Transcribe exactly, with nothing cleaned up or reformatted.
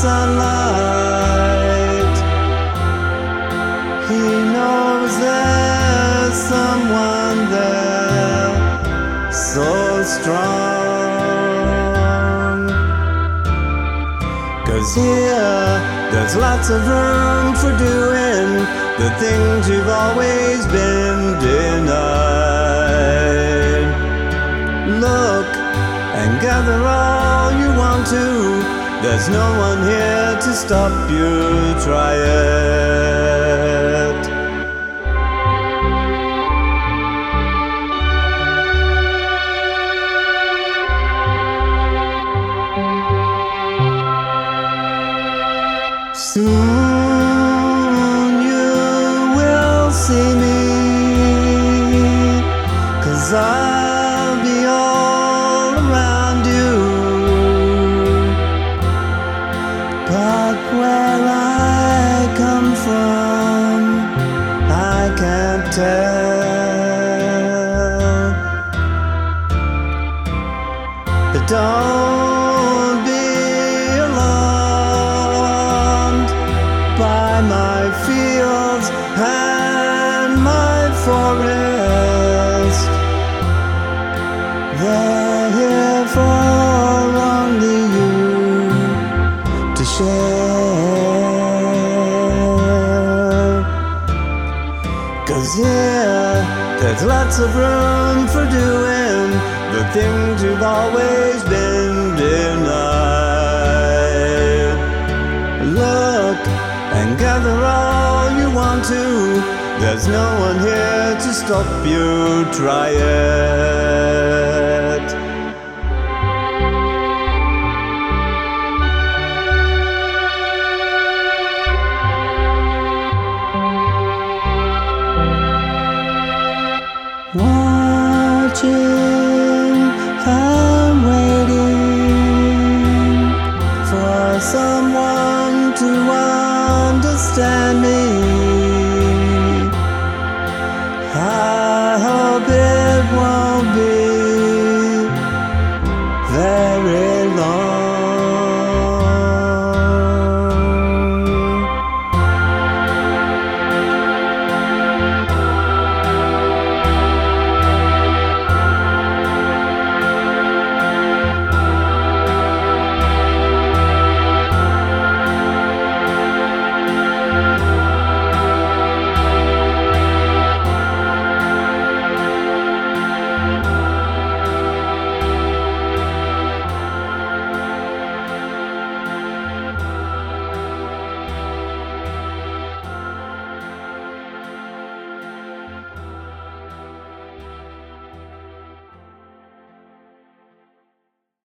sunlight. He knows there's someone there so strong. 'Cause here there's lots of room for doing the things you've always been denied. Look and gather all you want to. There's no one here to stop you. Try it. Soon you will see me, 'cause I'll be all around you. But where I come from, I can't tell. But don't be alarmed by my fields and my forest. They're here for only you to share. 'Cause here there's lots of room for doing the things you've always been denied. Look and gather all you want to. There's no one here to stop you. Try it. Watching and waiting for someone to understand me.